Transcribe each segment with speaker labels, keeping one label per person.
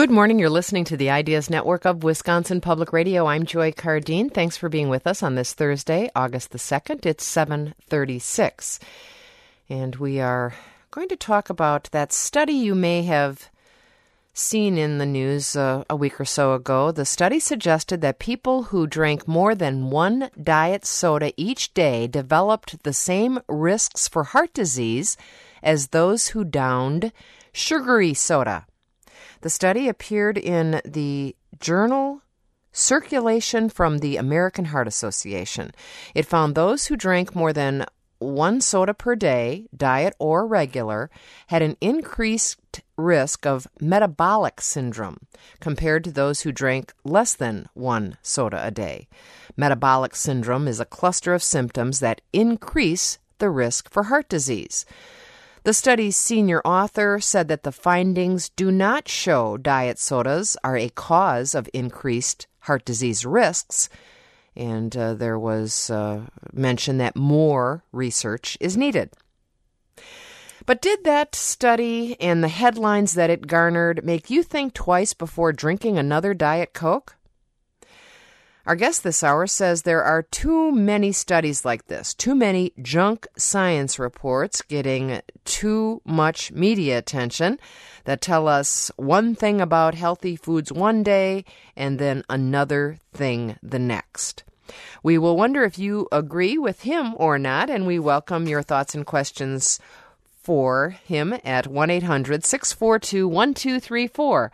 Speaker 1: Good morning. You're listening to the Ideas Network of Wisconsin Public Radio. I'm Joy Cardine. Thanks for being with us on this Thursday, August the 2nd. It's 7:36. And we are going to talk about that study you may have seen in the news a week or so ago. The study suggested that people who drank more than one diet soda each day developed the same risks for heart disease as those who downed sugary soda. The study appeared in the journal Circulation from the American Heart Association. It found those who drank more than one soda per day, diet or regular, had an increased risk of metabolic syndrome compared to those who drank less than one soda a day. Metabolic syndrome is a cluster of symptoms that increase the risk for heart disease. The study's senior author said that the findings do not show diet sodas are a cause of increased heart disease risks, and there was mention that more research is needed. But did that study and the headlines that it garnered make you think twice before drinking another Diet Coke? Our guest this hour says there are too many studies like this, too many junk science reports getting too much media attention that tell us one thing about healthy foods one day and then another thing the next. We will wonder if you agree with him or not, and we welcome your thoughts and questions for him at 1-800-642-1234,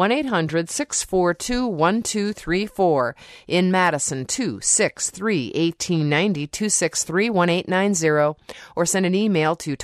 Speaker 1: 1-800-642-1234, in Madison, 263-1890, 263-1890, or send an email to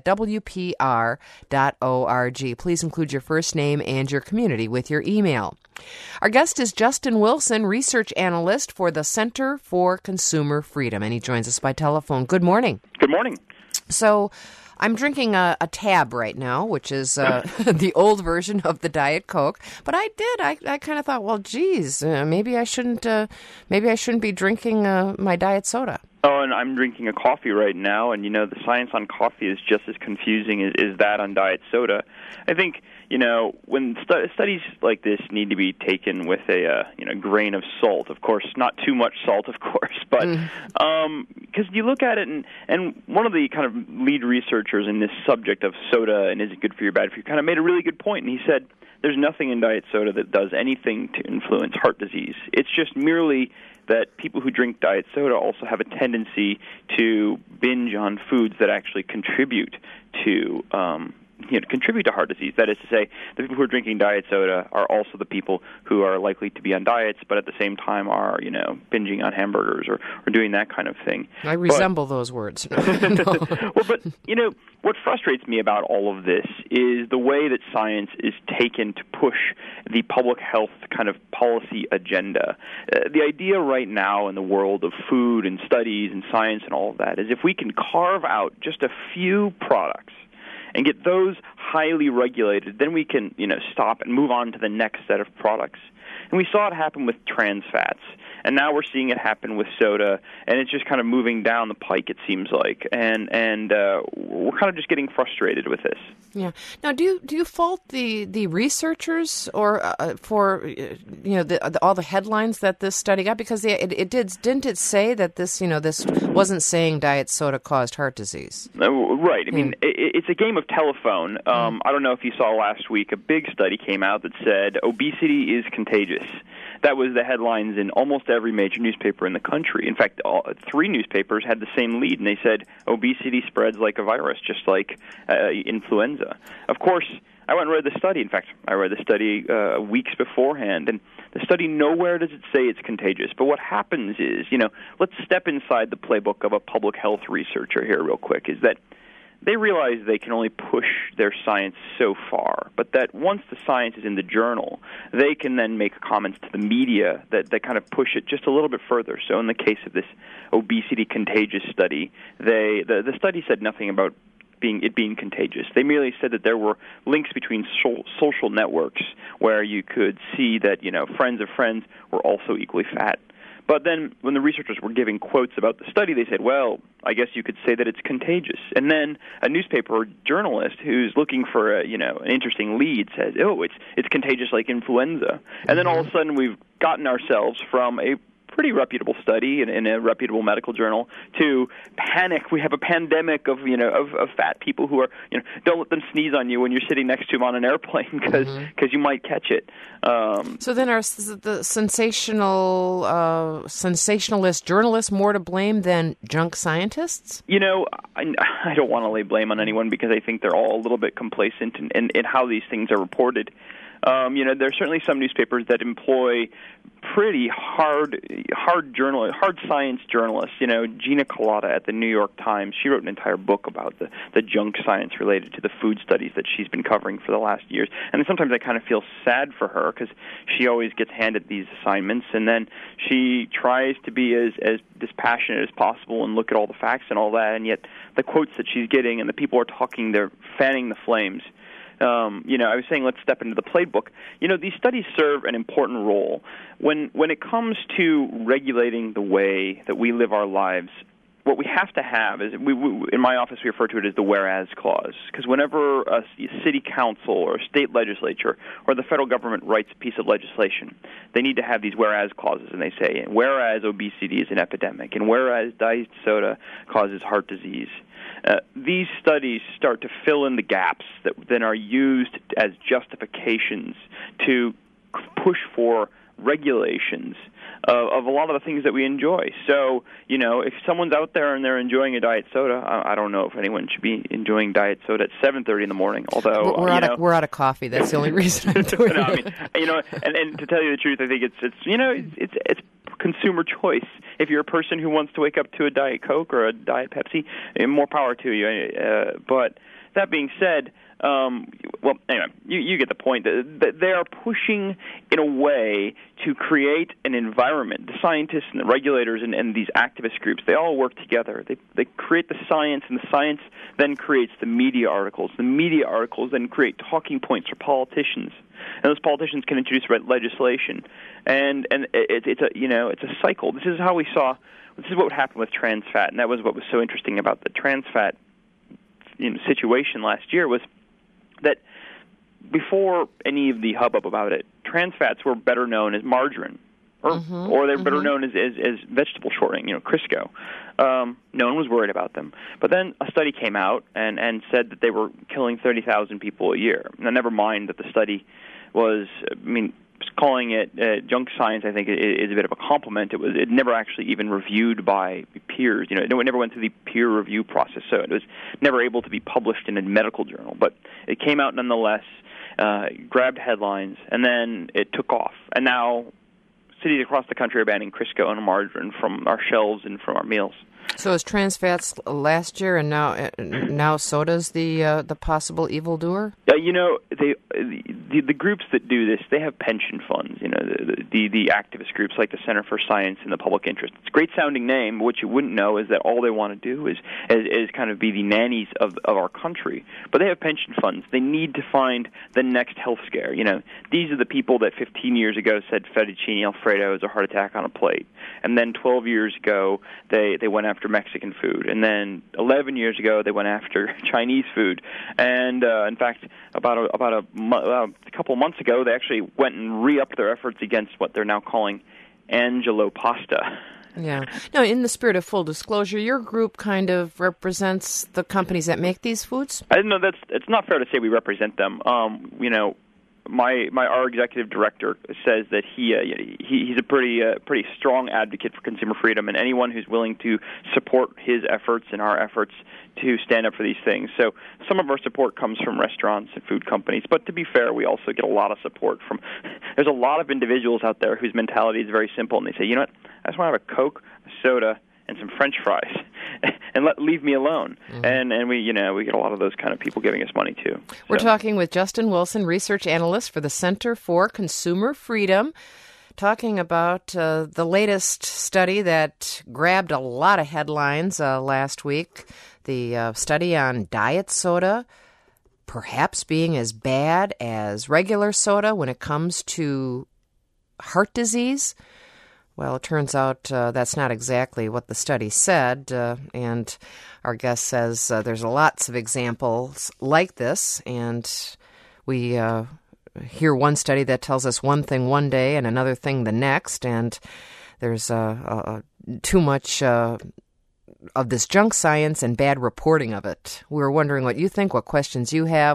Speaker 1: talk@wpr.org. Please include your first name and your community with your email. Our guest is Justin Wilson, research analyst for the Center for Consumer Freedom, and he joins us by telephone. Good morning.
Speaker 2: Good morning.
Speaker 1: So, I'm drinking a Tab right now, which is the old version of the Diet Coke. But I kind of thought, well, geez, maybe I shouldn't be drinking my diet soda.
Speaker 2: Oh, and I'm drinking a coffee right now, and the science on coffee is just as confusing as that on diet soda. I think when studies like this need to be taken with a grain of salt. Of course, not too much salt, of course, but because you look at it, and one of the kind of lead researchers in this subject of soda and is it good for you or bad for you kind of made a really good point, and he said there's nothing in diet soda that does anything to influence heart disease. It's just merely that people who drink diet soda also have a tendency to binge on foods that actually contribute to heart disease. That is to say, the people who are drinking diet soda are also the people who are likely to be on diets, but at the same time are, binging on hamburgers or doing that kind of thing.
Speaker 1: I resemble those words.
Speaker 2: Well, but, what frustrates me about all of this is the way that science is taken to push the public health kind of policy agenda. The idea right now in the world of food and studies and science and all of that is if we can carve out just a few products and get those highly regulated, then we can, stop and move on to the next set of products. And we saw it happen with trans fats, and now we're seeing it happen with soda, and it's just kind of moving down the pike, it seems like, and we're kind of just getting frustrated with this.
Speaker 1: Yeah. Now, do you fault the researchers or for all the headlines that this study got? Because didn't it say that this wasn't saying diet soda caused heart disease?
Speaker 2: Right. I mean, it's a game of telephone. I don't know if you saw last week, a big study came out that said obesity is contagious. That was the headlines in almost every major newspaper in the country. In fact, 3 newspapers had the same lead, and they said obesity spreads like a virus, just like influenza. Of course, I went and read the study. In fact, I read the study weeks beforehand, and the study nowhere does it say it's contagious. But what happens is, let's step inside the playbook of a public health researcher here real quick, is that they realize they can only push their science so far, but that once the science is in the journal, they can then make comments to the media that kind of push it just a little bit further. So in the case of this obesity contagious study, the study said nothing about it being contagious. They merely said that there were links between social networks where you could see that, friends of friends were also equally fat. But then when the researchers were giving quotes about the study, they said, well, I guess you could say that it's contagious. And then a newspaper journalist who's looking for an interesting lead says, oh, it's contagious like influenza. And then all of a sudden we've gotten ourselves from a pretty reputable study in a reputable medical journal to panic. We have a pandemic of fat people who are, don't let them sneeze on you when you're sitting next to them on an airplane because you might catch it.
Speaker 1: So then are the sensationalist journalists more to blame than junk scientists?
Speaker 2: I don't want to lay blame on anyone because I think they're all a little bit complacent in how these things are reported. There's certainly some newspapers that employ pretty hard science journalists. Gina Kolata at the New York Times, she wrote an entire book about the junk science related to the food studies that she's been covering for the last years. And sometimes I kind of feel sad for her because she always gets handed these assignments, and then she tries to be as dispassionate as possible and look at all the facts and all that, and yet the quotes that she's getting and the people are talking, they're fanning the flames. I was saying let's step into the playbook. These studies serve an important role. When it comes to regulating the way that we live our lives, what we have to have is, in my office we refer to it as the whereas clause, because whenever a city council or a state legislature or the federal government writes a piece of legislation, they need to have these whereas clauses, and they say, whereas obesity is an epidemic, and whereas diet soda causes heart disease. These studies start to fill in the gaps that then are used as justifications to push for regulations of a lot of the things that we enjoy. So, if someone's out there and they're enjoying a diet soda, I don't know if anyone should be enjoying diet soda at 7:30 in the morning. Although
Speaker 1: we're out of coffee. That's the only reason I'm doing it.
Speaker 2: And to tell you the truth, I think it's consumer choice. If you're a person who wants to wake up to a Diet Coke or a Diet Pepsi, more power to you. But that being said, anyway, you get the point. They are pushing in a way to create an environment. The scientists and the regulators and these activist groups, they all work together. They create the science, and the science then creates the media articles. The media articles then create talking points for politicians, and those politicians can introduce legislation. And it's a cycle. This is how we saw. This is what happened with trans fat, and that was what was so interesting about the trans fat situation last year was that before any of the hubbub about it, trans fats were better known as margarine, or they were better known as vegetable shortening, Crisco. No one was worried about them. But then a study came out and said that they were killing 30,000 people a year. Now, never mind that the study was, calling it junk science, I think, is a bit of a compliment. It never actually even reviewed by peers. It never went through the peer review process, so it was never able to be published in a medical journal. But it came out nonetheless, grabbed headlines, and then it took off. And now cities across the country are banning Crisco and margarine from our shelves and from our meals.
Speaker 1: So is trans fats last year, and now soda's the possible evildoer? The groups that do this, they have pension funds. The activist groups like the Center for Science and the Public Interest. It's a great sounding name. But what you wouldn't know is that all they want to do is kind of be the nannies of our country. But they have pension funds. They need to find the next health scare. These are the people that 15 years ago said fettuccine Alfredo is a heart attack on a plate, and then 12 years ago they went after Mexican food, and then 11 years ago they went after Chinese food, and in fact about a couple of months ago they actually went and re-upped their efforts against what they're now calling Angelo pasta. Yeah. Now, in the spirit of full disclosure, your group kind of represents the companies that make these foods?
Speaker 2: No, it's not fair to say we represent them. Our executive director says that he's a pretty strong advocate for consumer freedom, and anyone who's willing to support his efforts and our efforts to stand up for these things. So some of our support comes from restaurants and food companies, but to be fair, we also get a lot of support from. There's a lot of individuals out there whose mentality is very simple, and they say, what, I just want to have a Coke, a soda, and some French fries, and leave me alone. Mm-hmm. And we get a lot of those kind of people giving us money too.
Speaker 1: We're talking with Justin Wilson, research analyst for the Center for Consumer Freedom, talking about the latest study that grabbed a lot of headlines last week. The study on diet soda perhaps being as bad as regular soda when it comes to heart disease. Well, it turns out that's not exactly what the study said, and our guest says there's lots of examples like this, and we hear one study that tells us one thing one day and another thing the next, and there's too much of this junk science and bad reporting of it. We're wondering what you think, what questions you have.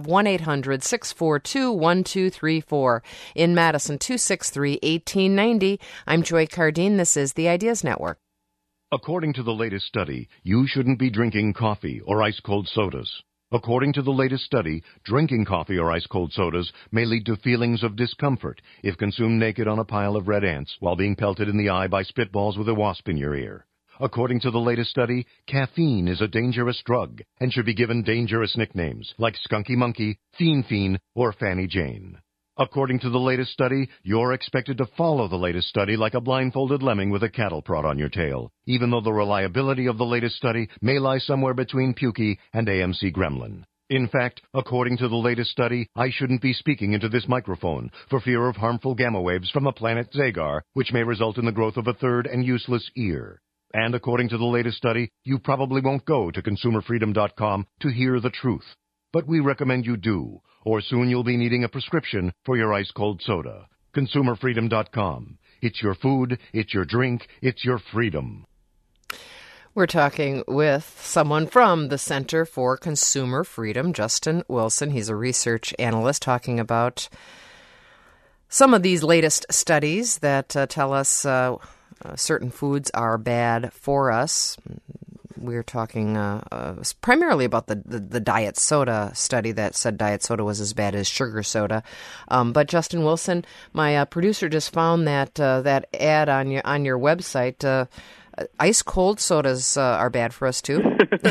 Speaker 1: 1-800-642-1234. In Madison, 263-1890. I'm Joy Cardine. This is the Ideas Network.
Speaker 3: According to the latest study, you shouldn't be drinking coffee or ice-cold sodas. According to the latest study, drinking coffee or ice-cold sodas may lead to feelings of discomfort if consumed naked on a pile of red ants while being pelted in the eye by spitballs with a wasp in your ear. According to the latest study, caffeine is a dangerous drug and should be given dangerous nicknames like Skunky Monkey, Fiend, or Fanny Jane. According to the latest study, you're expected to follow the latest study like a blindfolded lemming with a cattle prod on your tail, even though the reliability of the latest study may lie somewhere between Pukey and AMC Gremlin. In fact, according to the latest study, I shouldn't be speaking into this microphone for fear of harmful gamma waves from the planet Zagar, which may result in the growth of a third and useless ear. And according to the latest study, you probably won't go to ConsumerFreedom.com to hear the truth. But we recommend you do, or soon you'll be needing a prescription for your ice-cold soda. ConsumerFreedom.com. It's your food, it's your drink, it's your freedom.
Speaker 1: We're talking with someone from the Center for Consumer Freedom, Justin Wilson. He's a research analyst talking about some of these latest studies that tell us certain foods are bad for us. We're talking primarily about the diet soda study that said diet soda was as bad as sugar soda. But Justin Wilson, my producer, just found that that ad on your website. Ice cold sodas are bad for us too.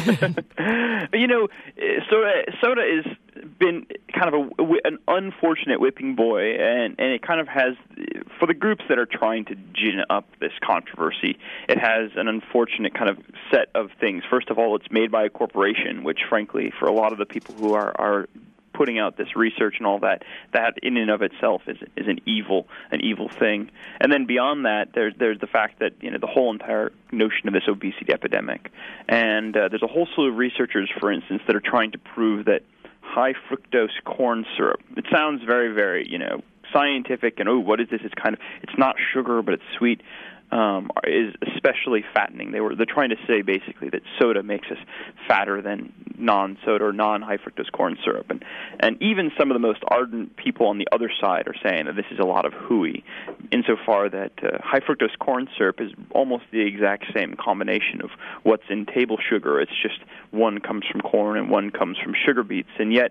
Speaker 2: Soda has been kind of an unfortunate whipping boy, and it kind of has, for the groups that are trying to gin up this controversy, it has an unfortunate kind of set of things. First of all, it's made by a corporation, which frankly, for a lot of the people who are putting out this research and all that in and of itself is an evil thing. And then beyond that, there's the fact that the whole entire notion of this obesity epidemic, and there's a whole slew of researchers, for instance, that are trying to prove that high fructose corn syrup. It sounds very, very scientific, and what is this? It's not sugar, but it's sweet. Is especially fattening. They're trying to say basically that soda makes us fatter than non-soda or non-high fructose corn syrup, and even some of the most ardent people on the other side are saying that this is a lot of hooey, insofar that high fructose corn syrup is almost the exact same combination of what's in table sugar. It's just one comes from corn and one comes from sugar beets, and yet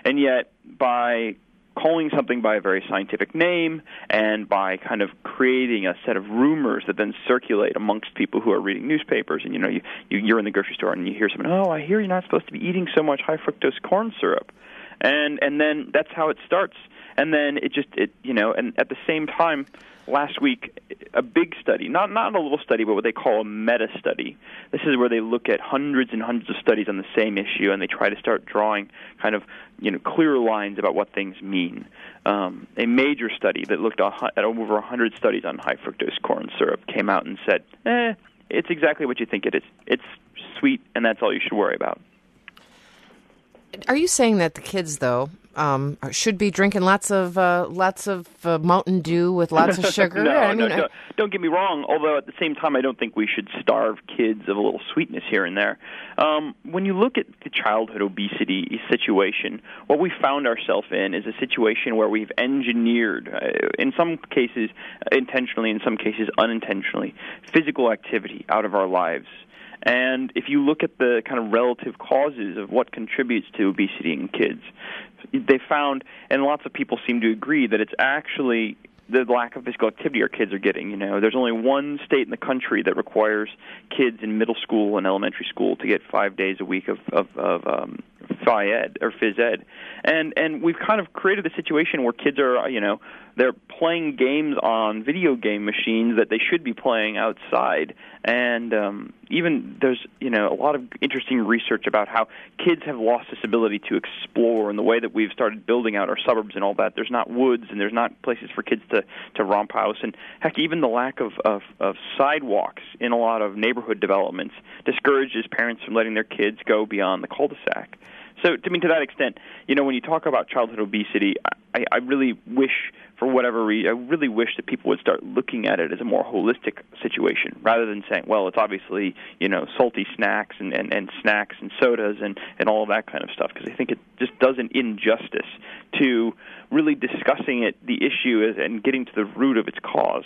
Speaker 2: by calling something by a very scientific name and by kind of creating a set of rumors that then circulate amongst people who are reading newspapers, and you're in the grocery store and you hear someone, I hear you're not supposed to be eating so much high fructose corn syrup, and then that's how it starts, and then and at the same time, last week, a big study, not a little study, but what they call a meta-study. This is where they look at hundreds and hundreds of studies on the same issue, and they try to start drawing kind of clearer lines about what things mean. A major study that looked at over 100 studies on high fructose corn syrup came out and said, it's exactly what you think it is. It's sweet, and that's all you should worry about.
Speaker 1: Are you saying that the kids, though, should be drinking lots of Mountain Dew with lots of sugar?
Speaker 2: Don't get me wrong. Although at the same time, I don't think we should starve kids of a little sweetness here and there. When you look at the childhood obesity situation, what we found ourselves in is a situation where we've engineered, in some cases intentionally, in some cases unintentionally, physical activity out of our lives. And if you look at the kind of relative causes of what contributes to obesity in kids, they found, and lots of people seem to agree, that it's actually the lack of physical activity our kids are getting. There's only one state in the country that requires kids in middle school and elementary school to get 5 days a week of Phi-Ed or Phys-Ed. And we've kind of created a situation where kids are, they're playing games on video game machines that they should be playing outside. And even there's, a lot of interesting research about how kids have lost this ability to explore, and the way that we've started building out our suburbs and all that. There's not woods, and there's not places for kids to romp house. And heck, even the lack of sidewalks in a lot of neighborhood developments discourages parents from letting their kids go beyond the cul-de-sac. So, to that extent, when you talk about childhood obesity, I really wish, for whatever reason, I really wish that people would start looking at it as a more holistic situation, rather than saying, well, it's obviously, salty snacks and snacks and sodas and all of that kind of stuff, because I think it just does an injustice to really discussing it, the issue, and getting to the root of its cause.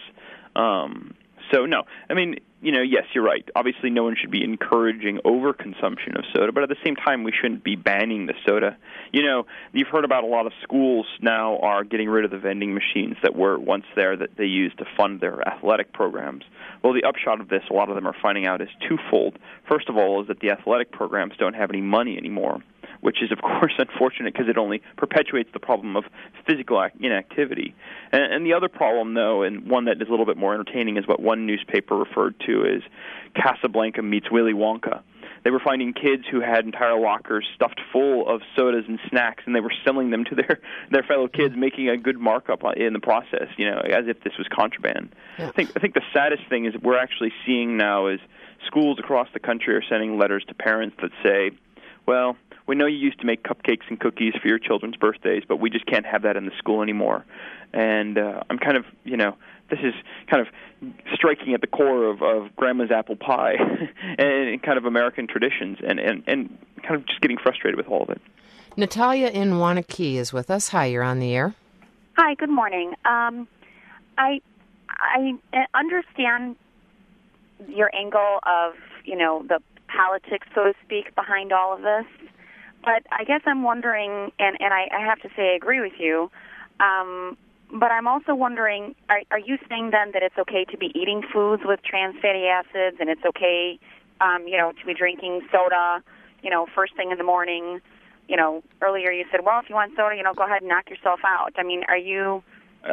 Speaker 2: So, no, yes, you're right. Obviously, no one should be encouraging overconsumption of soda, but at the same time, we shouldn't be banning the soda. You've heard about a lot of schools now are getting rid of the vending machines that were once there that they used to fund their athletic programs. Well, the upshot of this, a lot of them are finding out, is twofold. First of all, is that the athletic programs don't have any money anymore, which is, of course, unfortunate because it only perpetuates the problem of physical inactivity. And the other problem, though, and one that is a little bit more entertaining, is what one newspaper referred to as Casablanca meets Willy Wonka. They were finding kids who had entire lockers stuffed full of sodas and snacks, and they were selling them to their fellow kids, making a good markup in the process, as if this was contraband. Yeah. I think the saddest thing is we're actually seeing now is schools across the country are sending letters to parents that say, well, we know you used to make cupcakes and cookies for your children's birthdays, but we just can't have that in the school anymore. And I'm kind of, this is kind of striking at the core of Grandma's apple pie and kind of American traditions, and kind of just getting frustrated with all of it.
Speaker 1: Natalia in Waunakee is with us. Hi, you're on the air.
Speaker 4: Hi, good morning. I understand your angle of, the politics, so to speak, behind all of this. But I guess I'm wondering, and I have to say I agree with you, but I'm also wondering, are you saying then that it's okay to be eating foods with trans fatty acids, and it's okay, to be drinking soda, first thing in the morning? Earlier you said, well, if you want soda, go ahead and knock yourself out. Are you...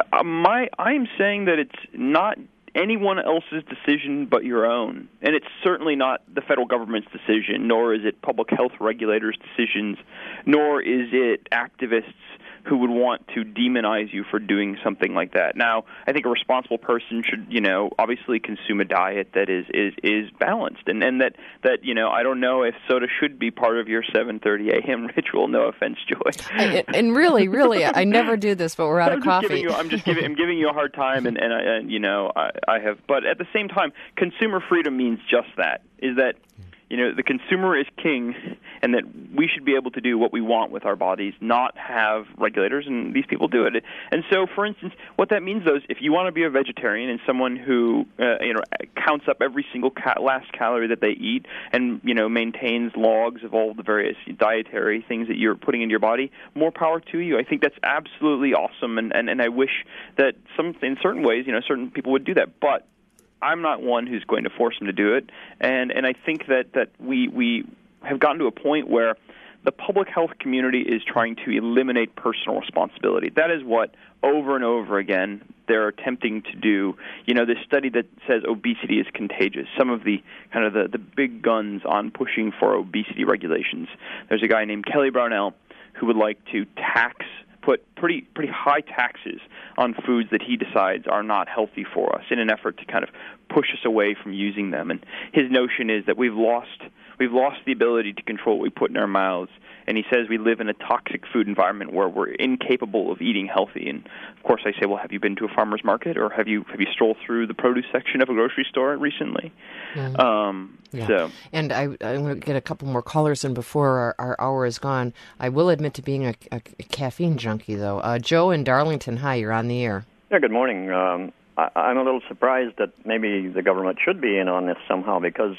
Speaker 2: I'm saying that it's not anyone else's decision but your own. And it's certainly not the federal government's decision, nor is it public health regulators' decisions, nor is it activists who would want to demonize you for doing something like that. Now, I think a responsible person should, obviously consume a diet that is balanced, and that I don't know if soda should be part of your 7:30 a.m. ritual. No offense, Joy.
Speaker 1: And really, I never do this, but we're out of coffee.
Speaker 2: I'm giving you a hard time, and I have. But at the same time, consumer freedom means just that. Is that the consumer is king, and that we should be able to do what we want with our bodies, not have regulators, and these people do it. And so, for instance, what that means, though, is if you want to be a vegetarian and someone who counts up every single last calorie that they eat and maintains logs of all the various dietary things that you're putting into your body, more power to you. I think that's absolutely awesome, and I wish that in certain ways, certain people would do that, but I'm not one who's going to force them to do it, and I think that we have gotten to a point where the public health community is trying to eliminate personal responsibility. That is what, over and over again, they're attempting to do. This study that says obesity is contagious, some of the kind of the big guns on pushing for obesity regulations. There's a guy named Kelly Brownell who would like to put pretty high taxes on foods that he decides are not healthy for us in an effort to kind of push us away from using them. And his notion is that we've lost the ability to control what we put in our mouths. And he says we live in a toxic food environment where we're incapable of eating healthy. And of course I say, well, have you been to a farmer's market, or have you strolled through the produce section of a grocery store recently?
Speaker 1: Yeah. So. And I'm going to get a couple more callers in before our hour is gone. I will admit to being a caffeine junkie, though. Joe in Darlington, hi, you're on the air.
Speaker 5: Yeah, good morning. I'm a little surprised that maybe the government should be in on this somehow, because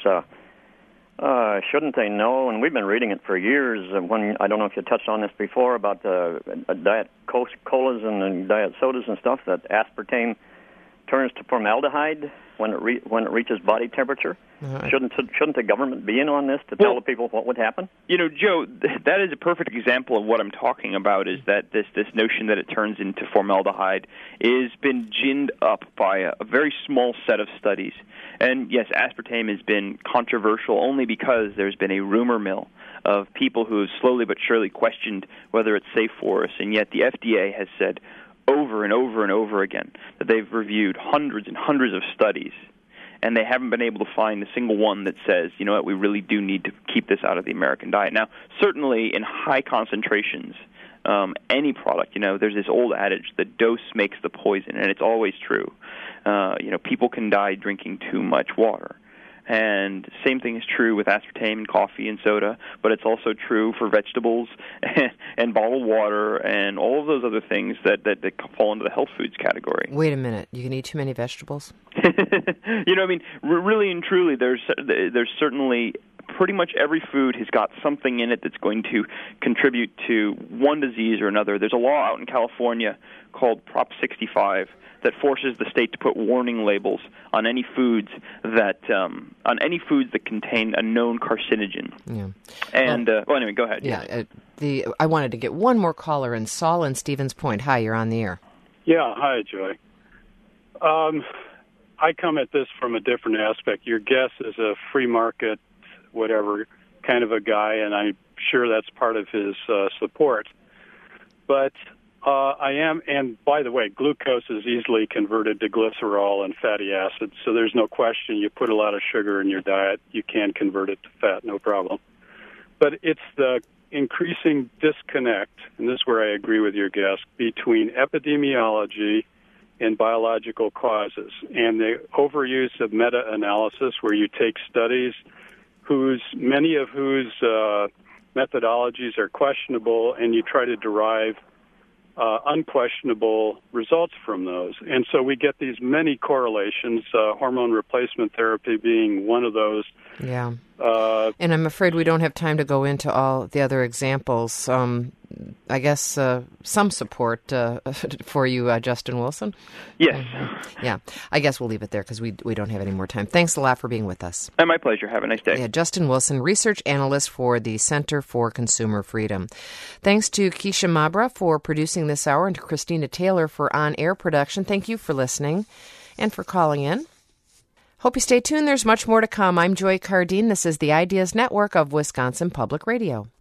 Speaker 5: shouldn't they know? And we've been reading it for years. When I don't know if you touched on this before about the diet colas and diet sodas and stuff, that aspartame turns to formaldehyde when it reaches body temperature? Shouldn't the government be in on this to tell the people what would happen?
Speaker 2: Joe, that is a perfect example of what I'm talking about, is that this notion that it turns into formaldehyde is been ginned up by a very small set of studies. And yes, aspartame has been controversial only because there's been a rumor mill of people who have slowly but surely questioned whether it's safe for us, and yet the FDA has said over and over and over again that they've reviewed hundreds and hundreds of studies, and they haven't been able to find a single one that says, you know what, we really do need to keep this out of the American diet. Now, certainly in high concentrations, any product, there's this old adage, the dose makes the poison, and it's always true. People can die drinking too much water. And same thing is true with aspartame and coffee and soda, but it's also true for vegetables and bottled water and all of those other things that fall into the health foods category.
Speaker 1: Wait a minute. You can eat too many vegetables?
Speaker 2: Really and truly, there's certainly pretty much every food has got something in it that's going to contribute to one disease or another. There's a law out in California called Prop 65 that forces the state to put warning labels on any foods that contain a known carcinogen.
Speaker 1: Yeah.
Speaker 2: And anyway, go ahead.
Speaker 1: Yeah. I wanted to get one more caller in. Saul in Stevens Point. Hi, you're on the air.
Speaker 6: Yeah. Hi, Joy. I come at this from a different aspect. Your guest is a free market, whatever kind of a guy, and I'm sure that's part of his support. But I am, and by the way, glucose is easily converted to glycerol and fatty acids, so there's no question you put a lot of sugar in your diet, you can convert it to fat, no problem. But it's the increasing disconnect, and this is where I agree with your guest, between epidemiology and biological causes, and the overuse of meta-analysis where you take studies many of whose methodologies are questionable, and you try to derive unquestionable results from those. And so we get these many correlations, hormone replacement therapy being one of those.
Speaker 1: Yeah. And I'm afraid we don't have time to go into all the other examples. I guess some support for you, Justin Wilson.
Speaker 2: Yes.
Speaker 1: Yeah. I guess we'll leave it there because we don't have any more time. Thanks a lot for being with us.
Speaker 2: My pleasure. Have a nice day.
Speaker 1: Yeah, Justin Wilson, research analyst for the Center for Consumer Freedom. Thanks to Keisha Mabra for producing this hour and to Christina Taylor for on-air production. Thank you for listening and for calling in. Hope you stay tuned. There's much more to come. I'm Joy Cardine. This is the Ideas Network of Wisconsin Public Radio.